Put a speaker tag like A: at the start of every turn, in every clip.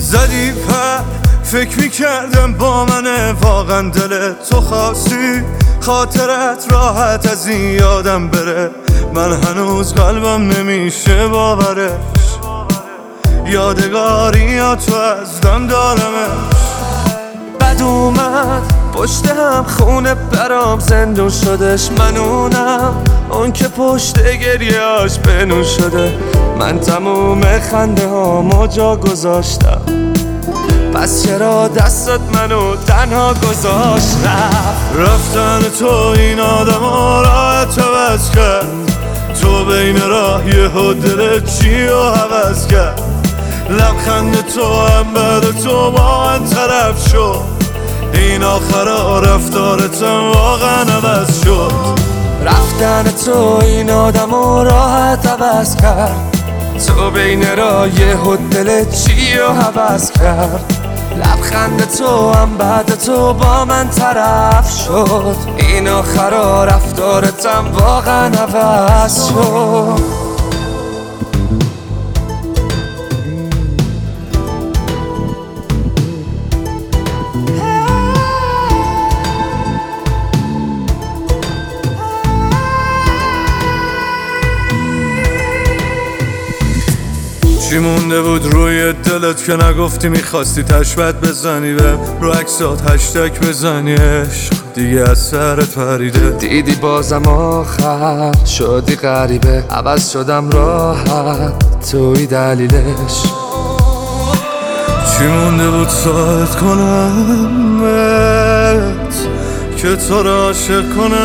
A: زدی پر فکر میکردم با منه واقعا دل تو خواستی خاطرت راحت از این یادم بره من هنوز قلبم نمیشه باورش یادگاری یا تو از دم دارمش بد اومد پشت هم خونه برام زندون شدش من اونم اون که پشت گریهاش بنون شده من تموم خنده هامو جا گذاشتم پس چرا دستت منو تنها گذاشت رفتن تو این آدم ها راحت عوض کرد تو بین راه یهو دلت چی رو عوض کرد لبخند تو هم بعد تو با من طرف شد این آخرا رفتارتم واقعا عوض شد رفتن تو این آدم ها راحت عوض کرد تو بین راه یهو دلت چی رو عوض کرد لبخند تو هم بعد تو با من طرف شد این آخرا رفتارتم واقعا عوض شد چی مونده بود روی دلت که نگفتی میخواستی تشبت بزنی به رو عکسات هشتگ بزنی عشق دیگه از سرت پریده دیدی بازم آخر شدی غریبه عوض شدم راحت توی دلیلش چی مونده بود ساعت کنمت که تو را عاشق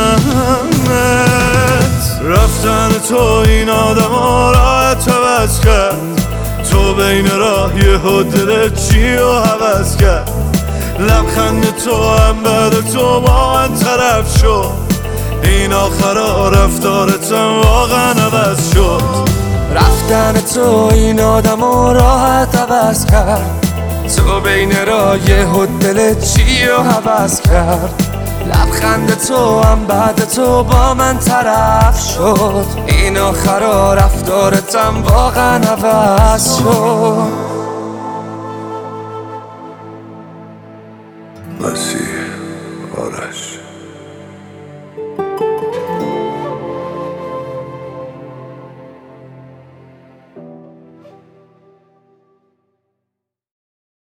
A: کنمت رفتن تو این آدم ها راحت عوض کرد تو بین راه یهو دلت چی رو عوض کرد لبخند تو هم بعد تو با من طرف شد این آخرا رفتارتم واقعا عوض شد رفتن تو این آدم ها راحت عوض کرد تو بین راه یهو دلت چی رو عوض کرد لبخند تو هم بعد تو با من طرف شد این آخرا رفتارتم واقعا عوض شد
B: مسیح